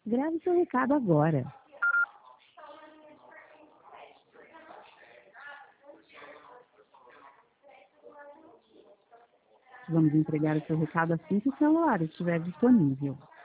Grave seu recado agora. Vamos entregar o seu recado assim que o celular estiver disponível.